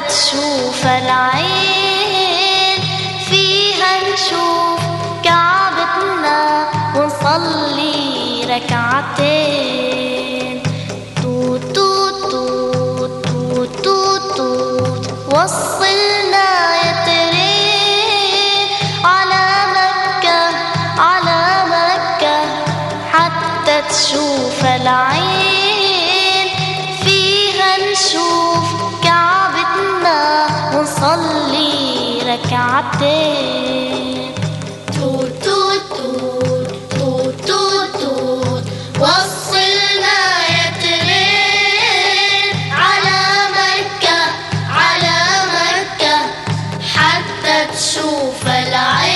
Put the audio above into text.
تشوف العين، فيها نشوف كعبتنا ونصلي ركعتين. توت توت توت توت توت توت وصلنا يا ترين على مكة، على مكة حتى تشوف العين، فيها نشوف كعبتنا ونصلي ركعتين. توت توت توت توت توت توت وصلنا يا ترين على مكة، على مكة حتى تشوف العين.